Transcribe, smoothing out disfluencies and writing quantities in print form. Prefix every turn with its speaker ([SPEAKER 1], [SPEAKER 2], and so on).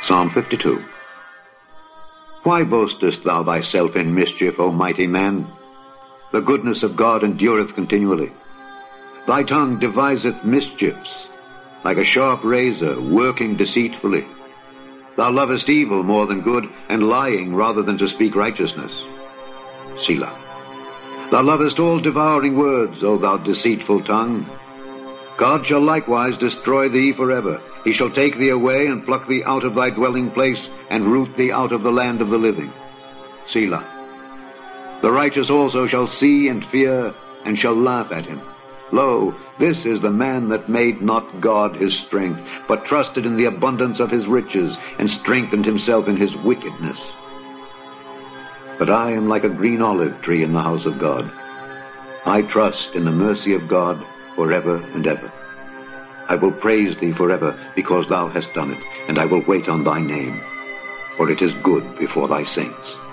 [SPEAKER 1] Psalm 52. Why boastest thou thyself in mischief, O mighty man? The goodness of God endureth continually. Thy tongue deviseth mischiefs, like a sharp razor, working deceitfully. Thou lovest evil more than good, and lying rather than to speak righteousness. Selah. Thou lovest all devouring words, O thou deceitful tongue. God shall likewise destroy thee forever. He shall take thee away, and pluck thee out of thy dwelling place, and root thee out of the land of the living. Selah. The righteous also shall see and fear, and shall laugh at him. Lo, this is the man that made not God his strength, but trusted in the abundance of his riches, and strengthened himself in his wickedness. But I am like a green olive tree in the house of God. I trust in the mercy of God forever and ever. I will praise thee forever, because thou hast done it, and I will wait on thy name, for it is good before thy saints.